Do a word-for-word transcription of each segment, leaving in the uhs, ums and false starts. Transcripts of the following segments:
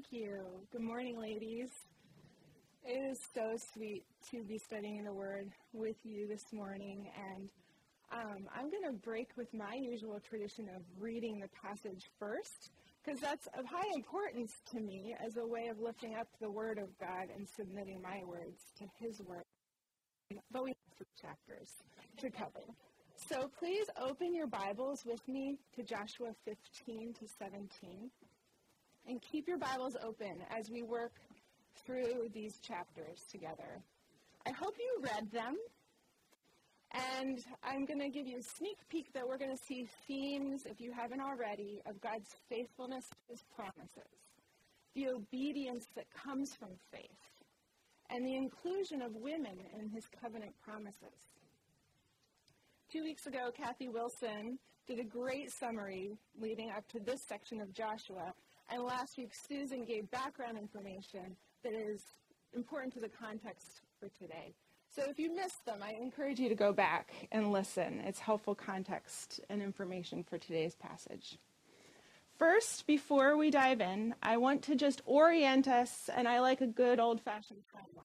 Thank you. Good morning, ladies. It is so sweet to be studying the Word with you this morning, and um, I'm going to break with my usual tradition of reading the passage first, because that's of high importance to me as a way of lifting up the Word of God and submitting my words to His Word. But we have three chapters to cover. So please open your Bibles with me to Joshua fifteen to seventeen. And keep your Bibles open as we work through these chapters together. I hope you read them. And I'm going to give you a sneak peek that we're going to see themes, if you haven't already, of God's faithfulness to His promises, the obedience that comes from faith, and the inclusion of women in His covenant promises. Two weeks ago, Kathy Wilson did a great summary leading up to this section of Joshua. And last week, Susan gave background information that is important to the context for today. So if you missed them, I encourage you to go back and listen. It's helpful context and information for today's passage. First, before we dive in, I want to just orient us, and I like a good old-fashioned timeline.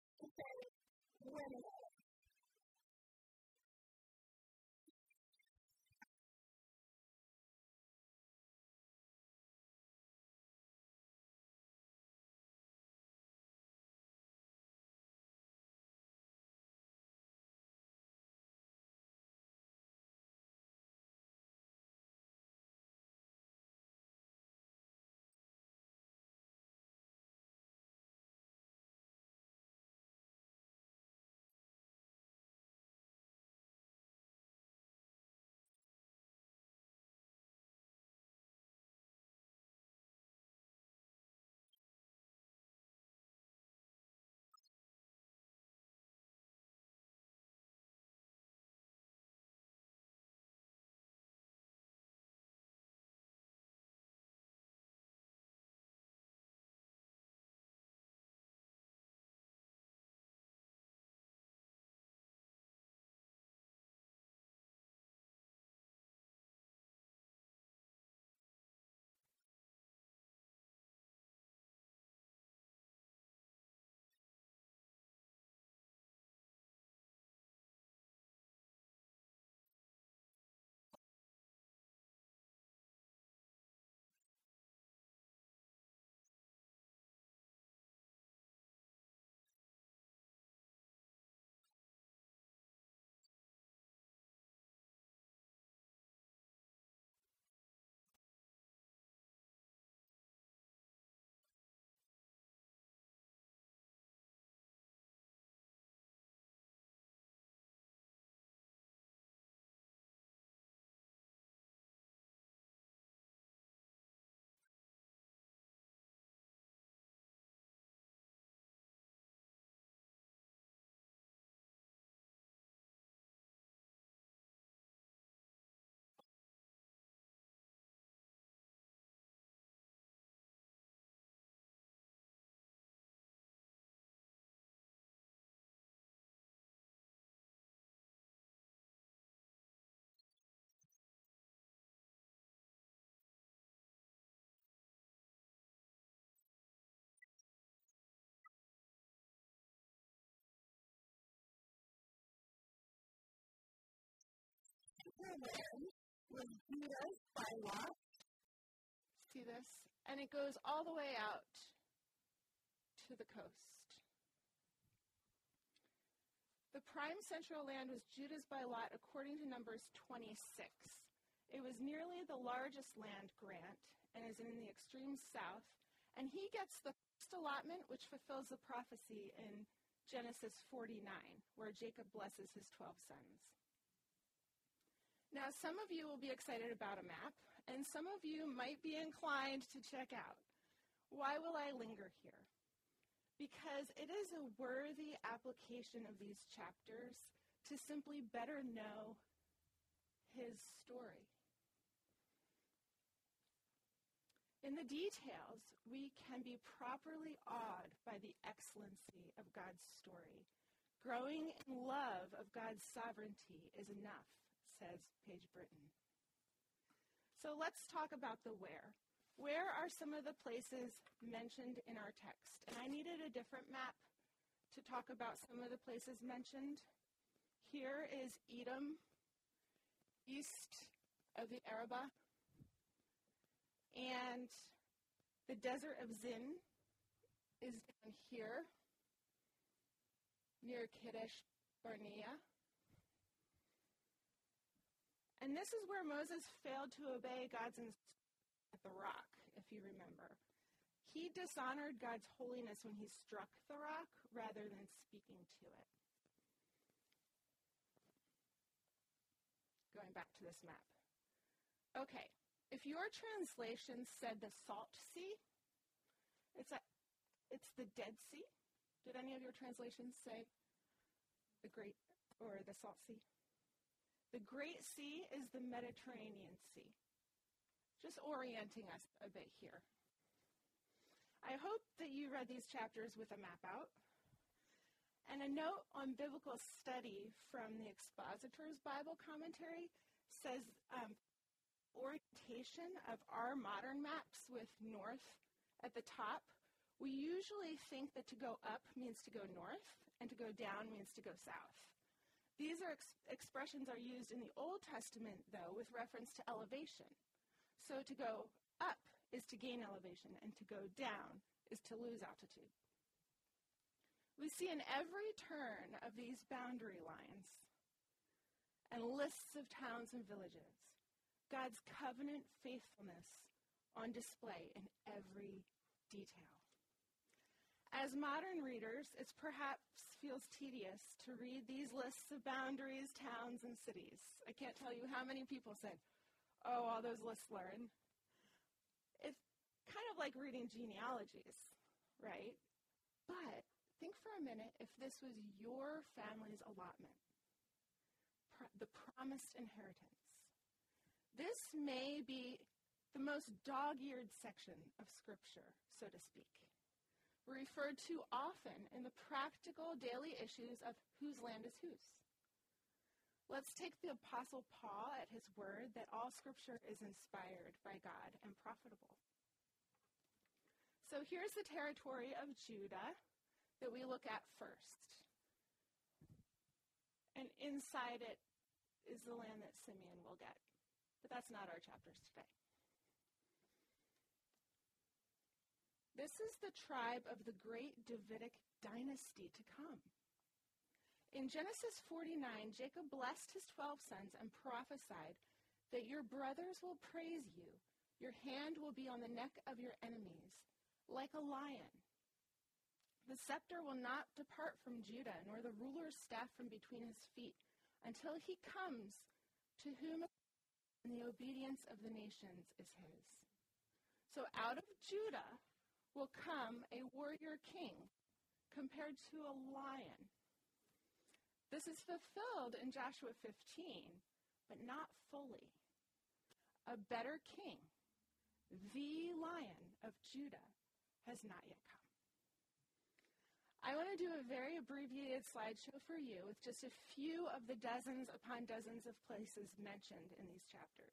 Was Judah by Lot. See this? And it goes all the way out to the coast. The prime central land was Judah's by lot according to Numbers twenty-six. It was nearly the largest land grant and is in the extreme south. And he gets the first allotment, which fulfills the prophecy in Genesis forty-nine, where Jacob blesses his twelve sons. Now, some of you will be excited about a map, and some of you might be inclined to check out. Why will I linger here? Because it is a worthy application of these chapters to simply better know his story. In the details, we can be properly awed by the excellency of God's story. Growing in love of God's sovereignty is enough, says Paige Britton. So let's talk about the where. Where are some of the places mentioned in our text? And I needed a different map to talk about some of the places mentioned. Here is Edom, east of the Arabah, and the desert of Zin is down here, near Kadesh Barnea. And this is where Moses failed to obey God's instructions at the rock, if you remember. He dishonored God's holiness when he struck the rock rather than speaking to it. Going back to this map. Okay, if your translation said the Salt Sea, it's, a, it's the Dead Sea. Did any of your translations say the Great or the Salt Sea? The Great Sea is the Mediterranean Sea. Just orienting us a bit here. I hope that you read these chapters with a map out. And a note on biblical study from the Expositor's Bible Commentary says um, orientation of our modern maps with north at the top, we usually think that to go up means to go north and to go down means to go south. These are ex- expressions are used in the Old Testament, though, with reference to elevation. So to go up is to gain elevation, and to go down is to lose altitude. We see in every turn of these boundary lines and lists of towns and villages God's covenant faithfulness on display in every detail. As modern readers, it perhaps feels tedious to read these lists of boundaries, towns, and cities. I can't tell you how many people said, oh, all those lists learn. It's kind of like reading genealogies, right? But think for a minute if this was your family's allotment, pr- the promised inheritance. This may be the most dog-eared section of Scripture, so to speak, referred to often in the practical daily issues of whose land is whose. Let's take the Apostle Paul at his word that all Scripture is inspired by God and profitable. So here's the territory of Judah that we look at first. And inside it is the land that Simeon will get. But that's not our chapters today. This is the tribe of the great Davidic dynasty to come. In Genesis forty-nine, Jacob blessed his twelve sons and prophesied that your brothers will praise you. Your hand will be on the neck of your enemies, like a lion. The scepter will not depart from Judah, nor the ruler's staff from between his feet, until he comes to whom and the obedience of the nations is his. So out of Judah will come a warrior king compared to a lion. This is fulfilled in Joshua fifteen, but not fully. A better king, the Lion of Judah, has not yet come. I want to do a very abbreviated slideshow for you with just a few of the dozens upon dozens of places mentioned in these chapters.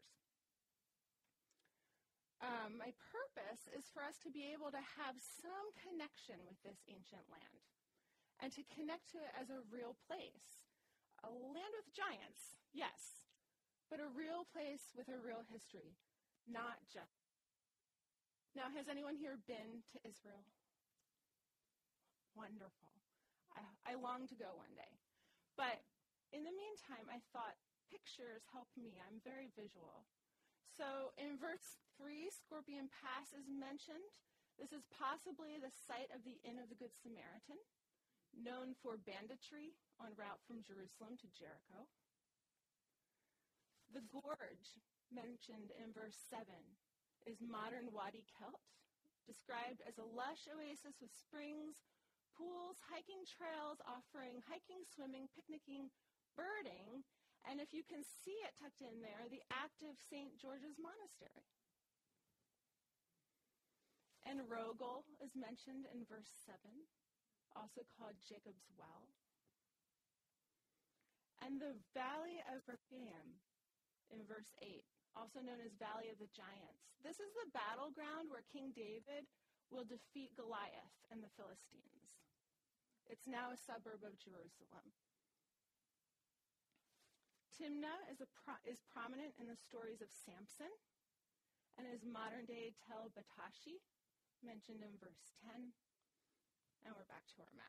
Um, my purpose is for us to be able to have some connection with this ancient land and to connect to it as a real place. A land with giants, yes, but a real place with a real history, not just. Now, has anyone here been to Israel? Wonderful. I, I long to go one day. But in the meantime, I thought pictures help me. I'm very visual. So in verse three, Scorpion Pass is mentioned. This is possibly the site of the Inn of the Good Samaritan, known for banditry en route from Jerusalem to Jericho. The gorge mentioned in verse seven is modern Wadi Kelt, described as a lush oasis with springs, pools, hiking trails, offering hiking, swimming, picnicking, birding, and if you can see it tucked in there, the active Saint George's Monastery. And Rogel is mentioned in verse seven, also called Jacob's Well. And the Valley of Rephaim in verse eight, also known as Valley of the Giants. This is the battleground where King David will defeat Goliath and the Philistines. It's now a suburb of Jerusalem. Timnah is, a pro- is prominent in the stories of Samson and is modern-day Tel Batashi, mentioned in verse ten. And we're back to our map.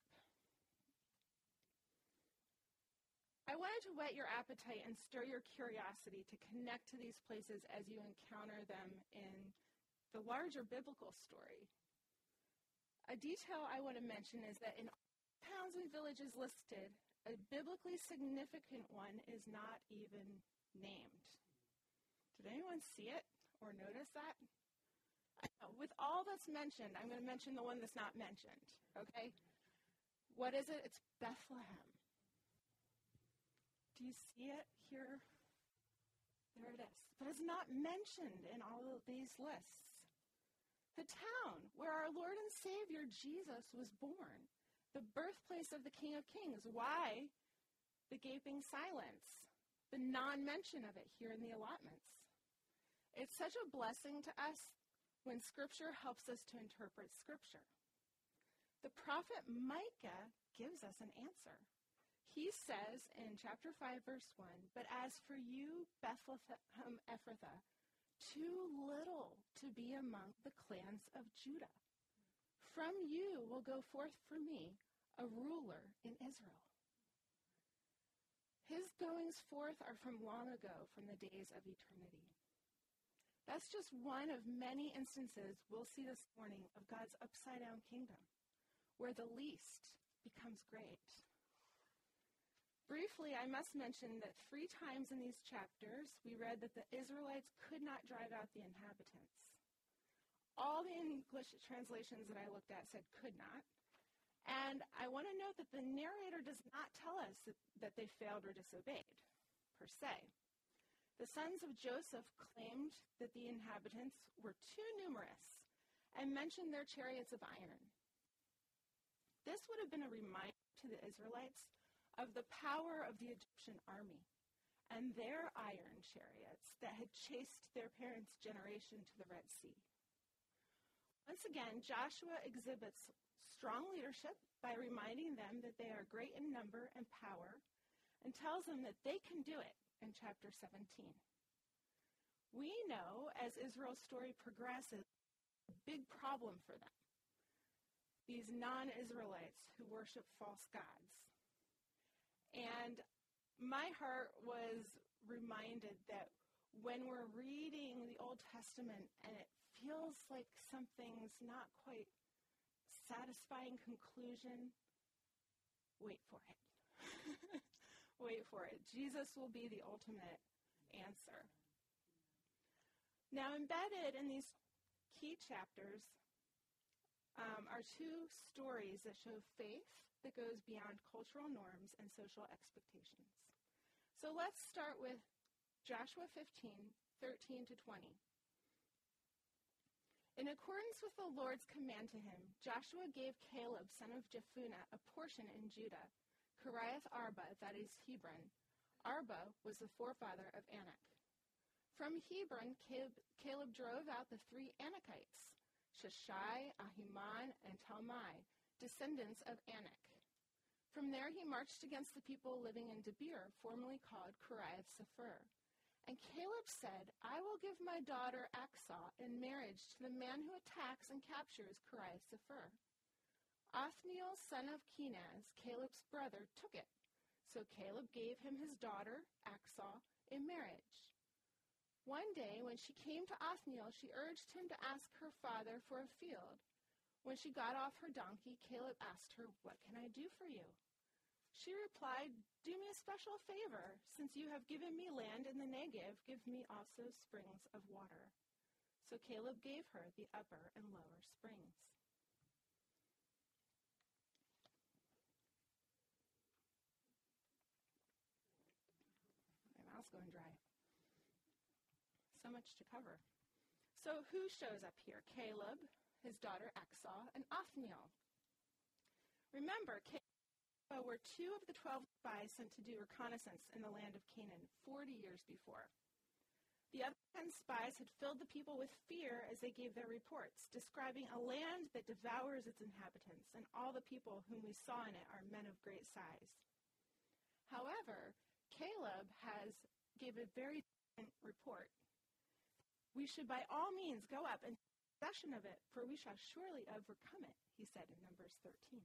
I wanted to whet your appetite and stir your curiosity to connect to these places as you encounter them in the larger biblical story. A detail I want to mention is that in all towns and villages listed, a biblically significant one is not even named. Did anyone see it or notice that? I know, with all that's mentioned, I'm going to mention the one that's not mentioned, okay? What is it? It's Bethlehem. Do you see it here? There it is. But it's not mentioned in all of these lists. The town where our Lord and Savior Jesus was born, the birthplace of the King of Kings. Why the gaping silence, the non-mention of it here in the allotments? It's such a blessing to us when Scripture helps us to interpret Scripture. The prophet Micah gives us an answer. He says in chapter five, verse one, "But as for you, Bethlehem Ephrathah, too little to be among the clans of Judah. From you will go forth for me a ruler in Israel." His goings forth are from long ago, from the days of eternity. That's just one of many instances we'll see this morning of God's upside-down kingdom, where the least becomes great. Briefly, I must mention that three times in these chapters, we read that the Israelites could not drive out the inhabitants. All the English translations that I looked at said could not. And I want to note that the narrator does not tell us that, that they failed or disobeyed, per se. The sons of Joseph claimed that the inhabitants were too numerous and mentioned their chariots of iron. This would have been a reminder to the Israelites of the power of the Egyptian army and their iron chariots that had chased their parents' generation to the Red Sea. Once again, Joshua exhibits strong leadership by reminding them that they are great in number and power and tells them that they can do it in chapter seventeen. We know as Israel's story progresses, a big problem for them. These non-Israelites who worship false gods. And my heart was reminded that when we're reading the Old Testament and it feels like something's not quite satisfying conclusion, wait for it. Wait for it. Jesus will be the ultimate answer. Now, embedded in these key chapters um, are two stories that show faith that goes beyond cultural norms and social expectations. So let's start with Joshua fifteen, thirteen to twenty. In accordance with the Lord's command to him, Joshua gave Caleb, son of Jephunneh, a portion in Judah, Kiriath Arba, that is Hebron. Arba was the forefather of Anak. From Hebron, Caleb, Caleb drove out the three Anakites, Sheshai, Ahiman, and Talmai, descendants of Anak. From there he marched against the people living in Debir, formerly called Kiriath Sefer. And Caleb said, "I will give my daughter Achsah in marriage to the man who attacks and captures Kiriath Sefer." Othniel, son of Kenaz, Caleb's brother, took it. So Caleb gave him his daughter, Achsah, in marriage. One day, when she came to Othniel, she urged him to ask her father for a field. When she got off her donkey, Caleb asked her, "What can I do for you?" She replied, "Do me a special favor. Since you have given me land in the Negev, give me also springs of water." So Caleb gave her the upper and lower springs. My mouth's going dry. So much to cover. So who shows up here? Caleb, his daughter Achsah, and Othniel. Remember, Caleb were two of the twelve spies sent to do reconnaissance in the land of Canaan forty years before. The other ten spies had filled the people with fear as they gave their reports, describing a land that devours its inhabitants, and all the people whom we saw in it are men of great size. However, Caleb has gave a very different report. We should by all means go up and take possession of it, for we shall surely overcome it, he said in Numbers thirteen.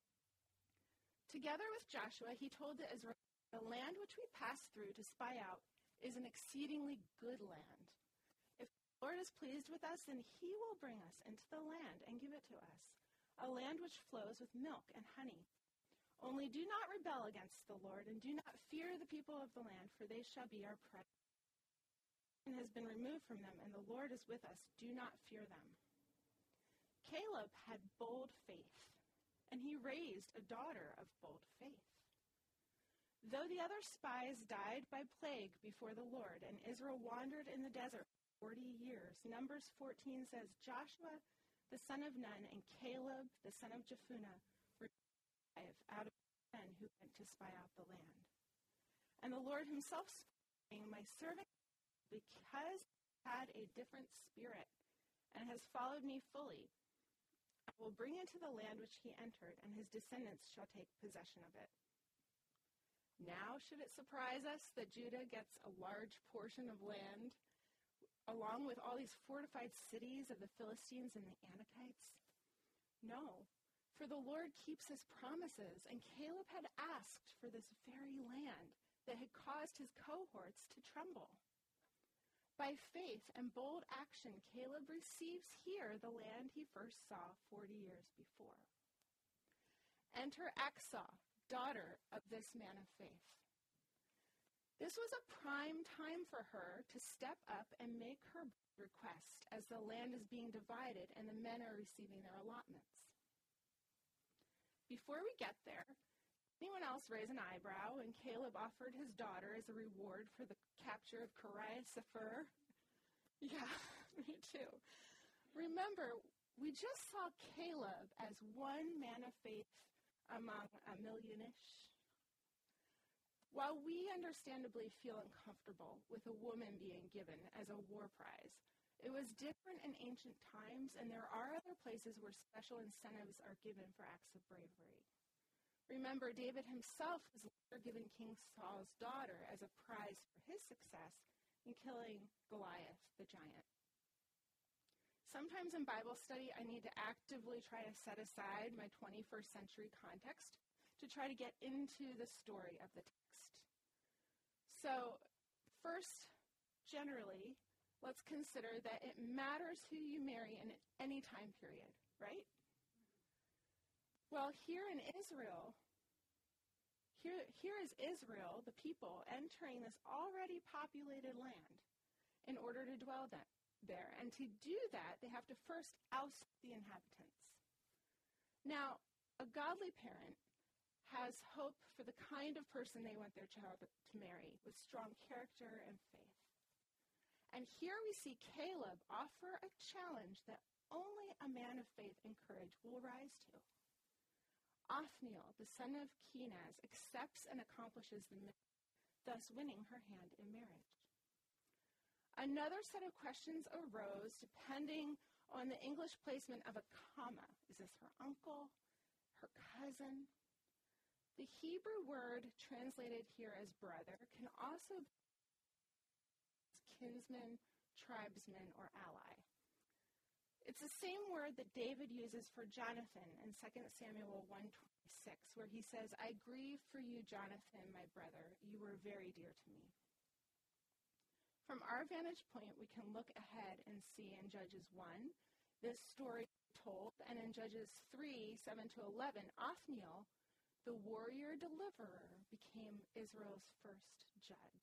Together with Joshua, he told the Israelites, the land which we passed through to spy out is an exceedingly good land. If the Lord is pleased with us, then he will bring us into the land and give it to us, a land which flows with milk and honey. Only do not rebel against the Lord, and do not fear the people of the land, for they shall be our prey. And has been removed from them, and the Lord is with us. Do not fear them. Caleb had bold faith, and he raised a daughter of bold faith. Though the other spies died by plague before the Lord, and Israel wandered in the desert forty years, Numbers fourteen says, Joshua the son of Nun and Caleb the son of Jephunneh were five out of ten who went to spy out the land. And the Lord himself spoke, saying, my servant, because he had a different spirit and has followed me fully, I will bring into the land which he entered, and his descendants shall take possession of it. Now, should it surprise us that Judah gets a large portion of land, along with all these fortified cities of the Philistines and the Anakites? No, for the Lord keeps his promises, and Caleb had asked for this very land that had caused his cohorts to tremble. By faith and bold action, Caleb receives here the land he first saw forty years before. Enter Achsah, daughter of this man of faith. This was a prime time for her to step up and make her request as the land is being divided and the men are receiving their allotments. Before we get there, anyone else raise an eyebrow when Caleb offered his daughter as a reward for the capture of Kiriath Sepher? Yeah, me too. Remember, we just saw Caleb as one man of faith among a million-ish. While we understandably feel uncomfortable with a woman being given as a war prize, it was different in ancient times, and there are other places where special incentives are given for acts of bravery. Remember, David himself was later given King Saul's daughter as a prize for his success in killing Goliath, the giant. Sometimes in Bible study, I need to actively try to set aside my twenty-first century context to try to get into the story of the text. So, first, generally, let's consider that it matters who you marry in any time period, right? Well, here in Israel, here, here is Israel, the people, entering this already populated land in order to dwell there. there. And to do that, they have to first oust the inhabitants. Now, a godly parent has hope for the kind of person they want their child to marry, with strong character and faith. And here we see Caleb offer a challenge that only a man of faith and courage will rise to. Othniel, the son of Kenaz, accepts and accomplishes the mission, thus winning her hand in marriage. Another set of questions arose depending on the English placement of a comma. Is this her uncle, her cousin? The Hebrew word translated here as brother can also be kinsman, tribesman, or ally. It's the same word that David uses for Jonathan in Second Samuel one twenty-six, where he says, I grieve for you, Jonathan, my brother. You were very dear to me. From our vantage point, we can look ahead and see in Judges one, this story told, and in Judges three, seven to eleven, Othniel, the warrior deliverer, became Israel's first judge.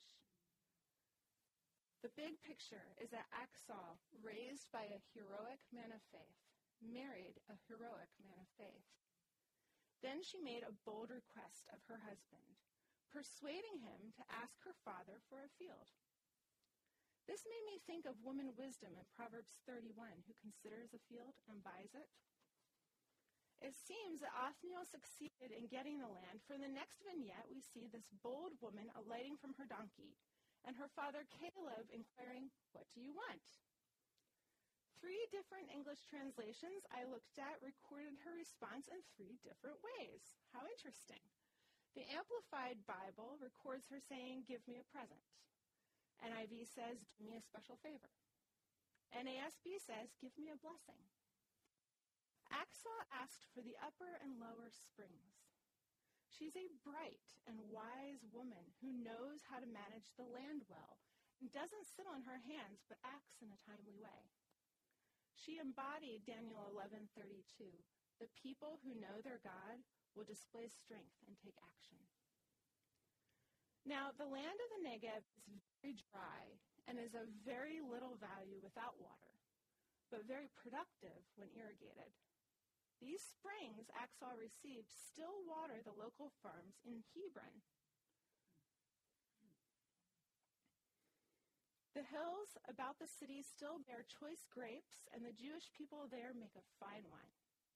The big picture is that Achsah, raised by a heroic man of faith, married a heroic man of faith. Then she made a bold request of her husband, persuading him to ask her father for a field. This made me think of woman wisdom in Proverbs thirty-one, who considers a field and buys it. It seems that Othniel succeeded in getting the land, for in the next vignette we see this bold woman alighting from her donkey and her father Caleb inquiring, "What do you want?" Three different English translations I looked at recorded her response in three different ways. How interesting. The Amplified Bible records her saying, "Give me a present." N I V says, "Do me a special favor." N A S B says, "Give me a blessing." Achsah asked for the upper and lower springs. She's a bright and wise woman who knows how to manage the land well and doesn't sit on her hands but acts in a timely way. She embodied Daniel eleven thirty-two. The people who know their God will display strength and take action. Now, the land of the Negev is very dry and is of very little value without water, but very productive when irrigated. These springs Achsah received still water the local farms in Hebron. The hills about the city still bear choice grapes, and the Jewish people there make a fine wine.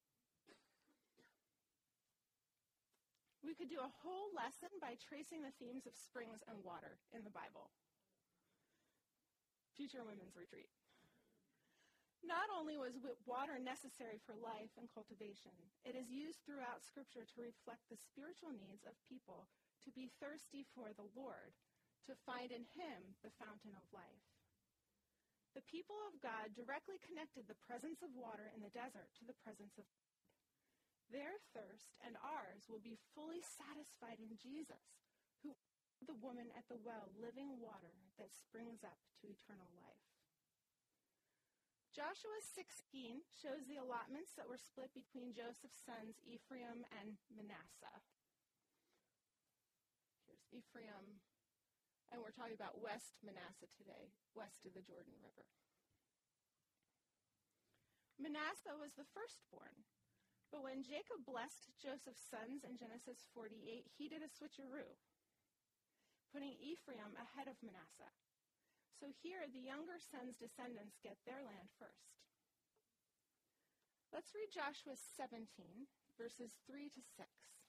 We could do a whole lesson by tracing the themes of springs and water in the Bible. Future Women's Retreat. Not only was water necessary for life and cultivation, it is used throughout Scripture to reflect the spiritual needs of people to be thirsty for the Lord, to find in Him the fountain of life. The people of God directly connected the presence of water in the desert to the presence of God. Their thirst and ours will be fully satisfied in Jesus, who offered the woman at the well living water that springs up to eternal life. Joshua sixteen shows the allotments that were split between Joseph's sons Ephraim and Manasseh. Here's Ephraim, and we're talking about West Manasseh today, west of the Jordan River. Manasseh was the firstborn, but when Jacob blessed Joseph's sons in Genesis forty-eight, he did a switcheroo, putting Ephraim ahead of Manasseh. So here, the younger son's descendants get their land first. Let's read Joshua seventeen, verses three to six.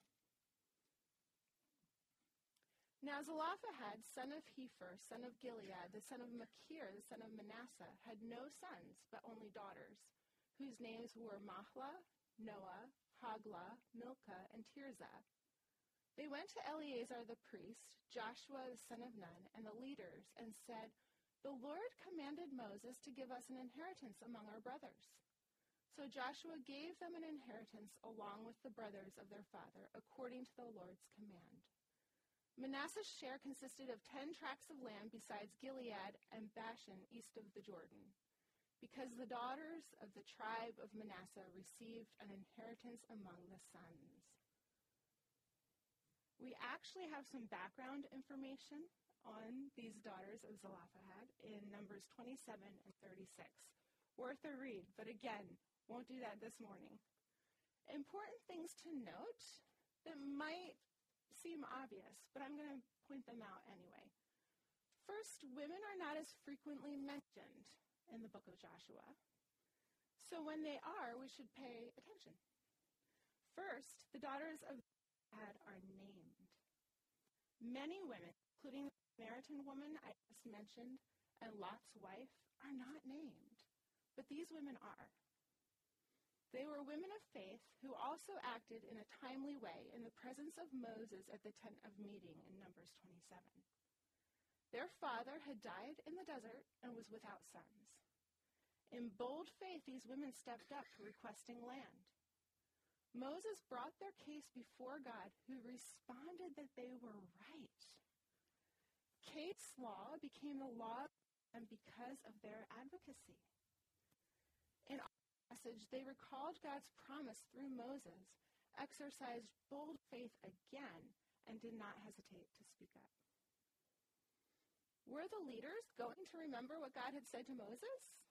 Now Zelophehad, son of Hepher, son of Gilead, the son of Machir, the son of Manasseh, had no sons, but only daughters, whose names were Mahlah, Noah, Haglah, Milcah, and Tirzah. They went to Eleazar the priest, Joshua the son of Nun, and the leaders, and said, "The Lord commanded Moses to give us an inheritance among our brothers." So Joshua gave them an inheritance along with the brothers of their father, according to the Lord's command. Manasseh's share consisted of ten tracts of land besides Gilead and Bashan east of the Jordan, because the daughters of the tribe of Manasseh received an inheritance among the sons. We actually have some background information on these daughters of Zelophehad in Numbers twenty-seven and thirty-six. Worth a read, but again, won't do that this morning. Important things to note that might seem obvious, but I'm going to point them out anyway. First, women are not as frequently mentioned in the book of Joshua. So when they are, we should pay attention. First, the daughters of Zelophehad are named. Many women, including the Samaritan woman I just mentioned and Lot's wife, are not named, but these women are. They were women of faith who also acted in a timely way in the presence of Moses at the tent of meeting in Numbers twenty-seven. Their father had died in the desert and was without sons. In bold faith, these women stepped up requesting land. Moses brought their case before God, who responded that they were right. Kate's law became the law and because of their advocacy. In our passage, they recalled God's promise through Moses, exercised bold faith again, and did not hesitate to speak up. Were the leaders going to remember what God had said to Moses?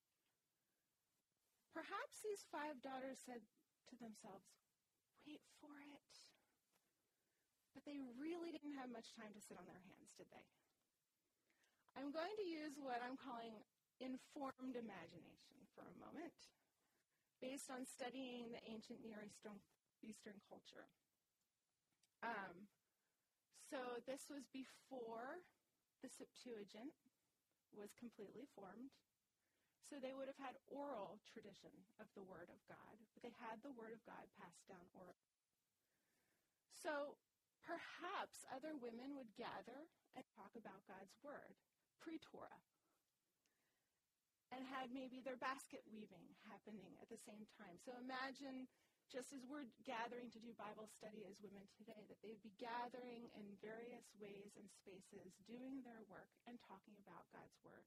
Perhaps these five daughters said to themselves, "Wait for it." But they really didn't have much time to sit on their hands, did they? I'm going to use what I'm calling informed imagination for a moment, based on studying the ancient Near Eastern, Eastern culture. Um, so this was before the Septuagint was completely formed. So they would have had oral tradition of the Word of God, but they had the Word of God passed down orally. So perhaps other women would gather and talk about God's Word, pre-Torah, and had maybe their basket weaving happening at the same time. So imagine, just as we're gathering to do Bible study as women today, that they'd be gathering in various ways and spaces, doing their work and talking about God's Word.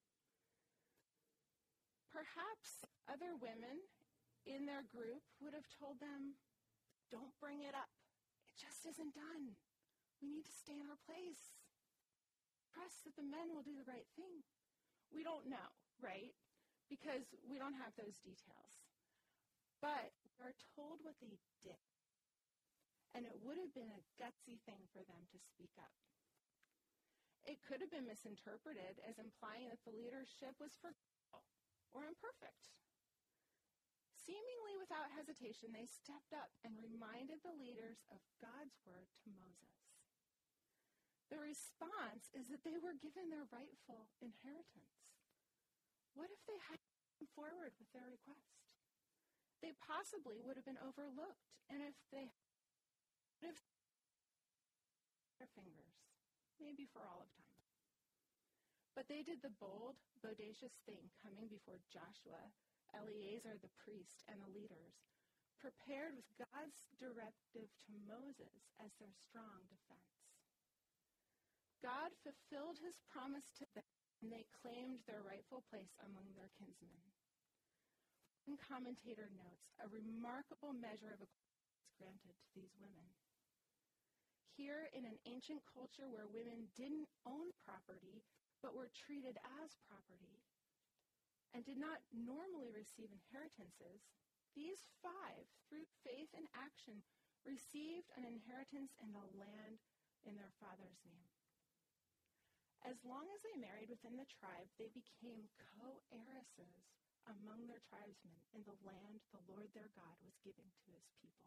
Perhaps other women in their group would have told them, don't bring it up. It just isn't done. We need to stay in our place. Trust that the men will do the right thing. We don't know, right? Because we don't have those details. But we are told what they did. And it would have been a gutsy thing for them to speak up. It could have been misinterpreted as implying that the leadership was forgetful or imperfect. Seemingly without hesitation, they stepped up and reminded the leaders of God's word to Moses. The response is that they were given their rightful inheritance. What if they had come forward with their request? They possibly would have been overlooked, and if they would have their fingers, maybe for all of time. But they did the bold, bodacious thing, coming before Joshua, Eleazar the priest, and the leaders, prepared with God's directive to Moses as their strong defense. God fulfilled his promise to them, and they claimed their rightful place among their kinsmen. One commentator notes a remarkable measure of equality was granted to these women. Here, in an ancient culture where women didn't own property, but were treated as property, and did not normally receive inheritances, these five, through faith and action, received an inheritance in the land in their father's name. As long as they married within the tribe, they became co-heiresses among their tribesmen in the land the Lord their God was giving to his people.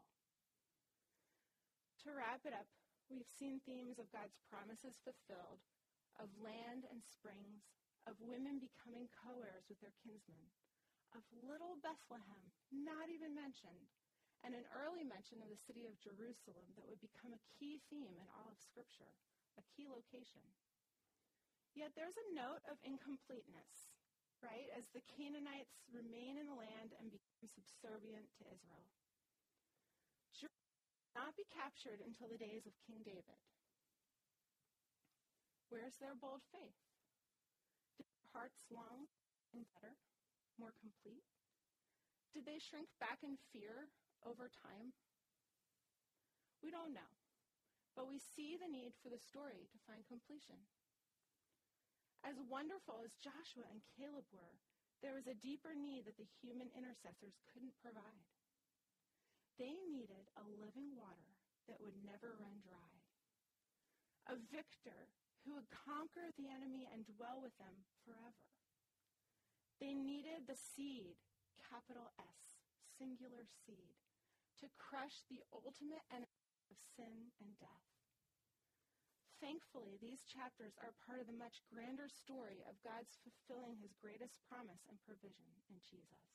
To wrap it up, we've seen themes of God's promises fulfilled, of land and springs, of women becoming co-heirs with their kinsmen, of little Bethlehem, not even mentioned, and an early mention of the city of Jerusalem that would become a key theme in all of Scripture, a key location. Yet there's a note of incompleteness, right, as the Canaanites remain in the land and become subservient to Israel. Jerusalem will not be captured until the days of King David. Where's their bold faith? Did their hearts long and better, more complete? Did they shrink back in fear over time? We don't know, but we see the need for the story to find completion. As wonderful as Joshua and Caleb were, there was a deeper need that the human intercessors couldn't provide. They needed a living water that would never run dry, a victor who would conquer the enemy and dwell with them forever. They needed the seed, capital S, singular seed, to crush the ultimate enemy of sin and death. Thankfully, these chapters are part of the much grander story of God's fulfilling his greatest promise and provision in Jesus.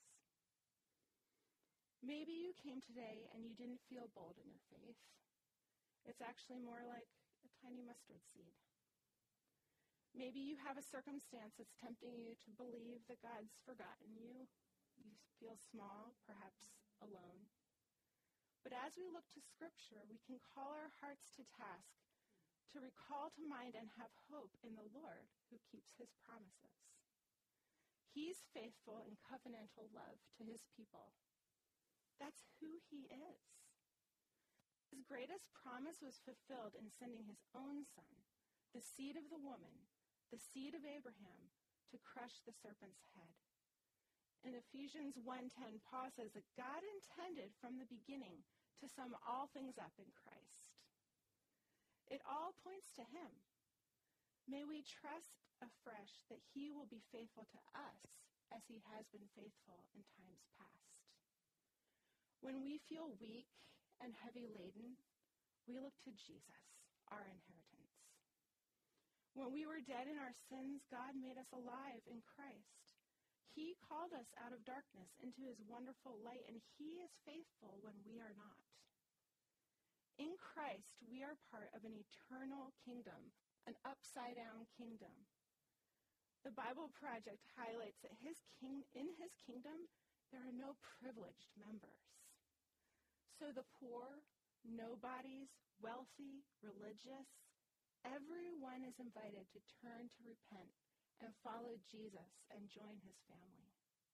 Maybe you came today and you didn't feel bold in your faith. It's actually more like a tiny mustard seed. Maybe you have a circumstance that's tempting you to believe that God's forgotten you. You feel small, perhaps alone. But as we look to Scripture, we can call our hearts to task to recall to mind and have hope in the Lord who keeps his promises. He's faithful in covenantal love to his people. That's who he is. His greatest promise was fulfilled in sending his own son, the seed of the woman, the seed of Abraham, to crush the serpent's head. In Ephesians one ten, Paul says that God intended from the beginning to sum all things up in Christ. It all points to him. May we trust afresh that he will be faithful to us as he has been faithful in times past. When we feel weak and heavy laden, we look to Jesus, our inheritance. When we were dead in our sins, God made us alive in Christ. He called us out of darkness into his wonderful light, and he is faithful when we are not. In Christ, we are part of an eternal kingdom, an upside-down kingdom. The Bible Project highlights that his king, in his kingdom, there are no privileged members. So the poor, nobodies, wealthy, religious, everyone is invited to turn to repent and follow Jesus and join his family.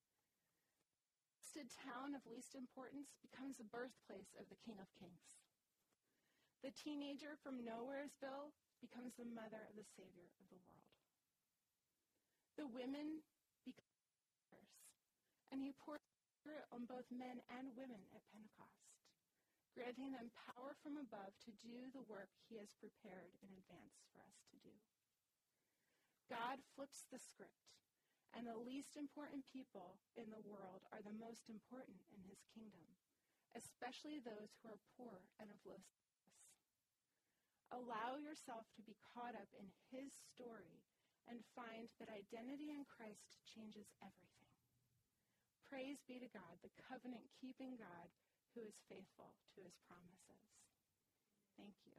The town of least importance becomes the birthplace of the King of Kings. The teenager from Nowheresville becomes the mother of the Savior of the world. The women become leaders, and he pours Spirit on both men and women at Pentecost, granting them power from above to do the work he has prepared in advance for us to do. God flips the script, and the least important people in the world are the most important in his kingdom, especially those who are poor and of low status. Allow yourself to be caught up in his story and find that identity in Christ changes everything. Praise be to God, the covenant-keeping God who is faithful to his promises. Thank you.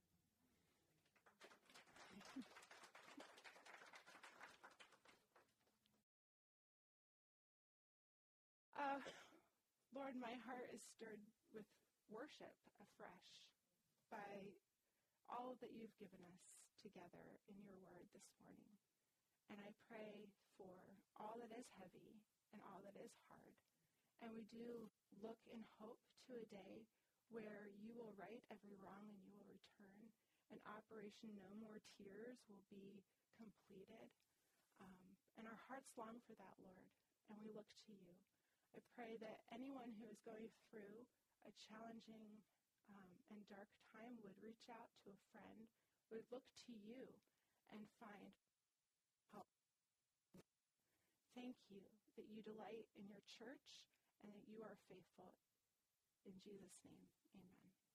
uh, Lord, my heart is stirred with worship afresh by all that you've given us together in your word this morning. And I pray for all that is heavy and all that is hard. And we do look in hope to a day where you will right every wrong and you will return. And Operation No More Tears will be completed. Um, and our hearts long for that, Lord. And we look to you. I pray that anyone who is going through a challenging um, and dark time would reach out to a friend, would look to you and find help. Thank you that you delight in your church and that you are faithful. In Jesus' name, amen.